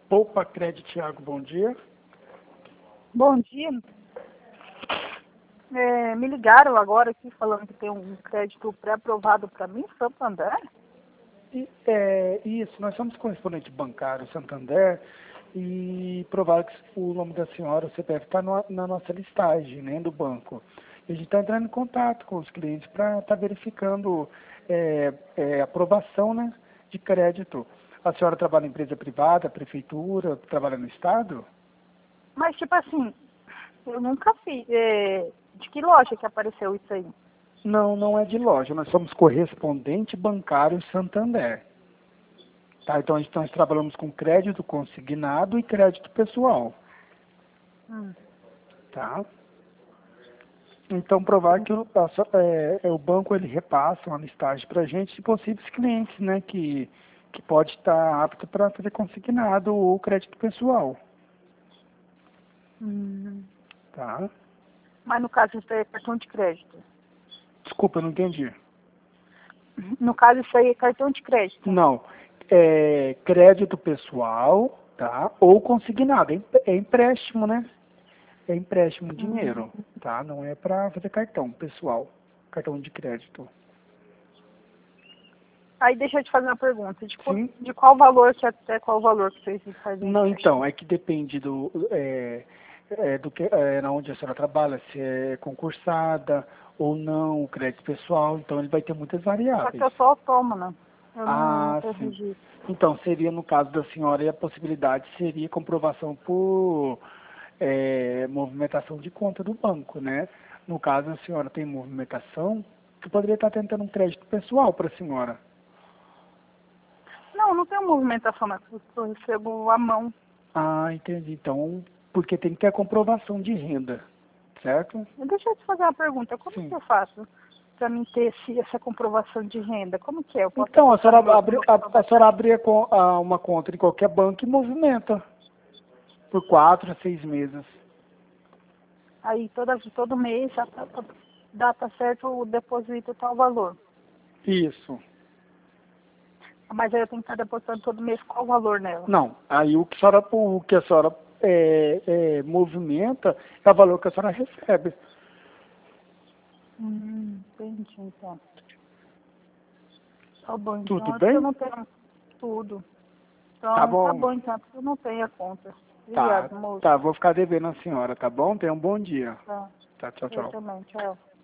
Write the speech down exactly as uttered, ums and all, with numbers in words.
Poupa Crédito, Thiago, bom dia. Bom dia. É, me ligaram agora aqui falando que tem um crédito pré-aprovado para mim, Santander? E, é, isso, nós somos correspondente bancário Santander e provaram que o nome da senhora, o C P F, está na nossa listagem, né, do banco. E a gente está entrando em contato com os clientes para estar tá verificando é, é, aprovação, né, de crédito. A senhora trabalha em empresa privada, prefeitura, trabalha no Estado? Mas, tipo assim, eu nunca fiz. É, de que loja que apareceu isso aí? Não, não é de loja. Nós somos correspondente bancário Santander. Tá, então a gente, nós trabalhamos com crédito consignado e crédito pessoal. Hum. Tá? Então provar que o, a, é, é, o banco ele repassa uma listagem para a gente de possíveis clientes, né, que, que pode estar apto para fazer consignado ou crédito pessoal. Hum. Tá? Mas no caso isso aí é cartão de crédito. Desculpa, eu não entendi. No caso isso aí é cartão de crédito. Não, é crédito pessoal, tá? Ou consignado, é empre- é empréstimo, né? É empréstimo, dinheiro, Hum. tá? Não é para fazer cartão pessoal, cartão de crédito. Aí deixa eu te fazer uma pergunta. De, qual- Sim? de qual valor que até qual valor que vocês fazem Não, empréstimo? então, é que depende do, é, é, do que, é, na onde a senhora trabalha, se é concursada ou não, o crédito pessoal, então ele vai ter muitas Só que variáveis. eu sou autônoma. Eu não, não Ah, tenho sim. registro. Então, seria no caso da senhora, e a possibilidade seria comprovação por é, movimentação de conta do banco, né? No caso, a senhora tem movimentação, você poderia estar tentando um crédito pessoal para a senhora. Não, não tenho movimentação, mas eu recebo a mão. Ah, entendi. Então, porque tem que ter a comprovação de renda, certo? Deixa eu te fazer uma pergunta. Como Sim. que eu faço para mim ter esse, essa comprovação de renda? Como que é? Eu posso Então, a aplicar no senhora meu, no abre, meu a, a comprovante? senhora abre a con- a- uma conta em qualquer banco e movimenta por quatro a seis meses. Aí toda, todo mês, a data, data certa, o deposito tal valor. Isso. Mas aí eu tenho que estar depositando todo mês qual valor nela? Não, aí o que a senhora, o que a senhora é, é, movimenta é o valor que a senhora recebe. Hum, entendi, então. Tá bom, Tudo então. É porque eu bem? não tenho tudo. Tá Então, tá bom. bom, então. Porque eu não tenho a conta. Tá, Obrigado, moço. tá, vou ficar devendo a senhora, tá bom? Tenha um bom dia. Tá. Tá, tchau, Eu tchau. também. Tchau.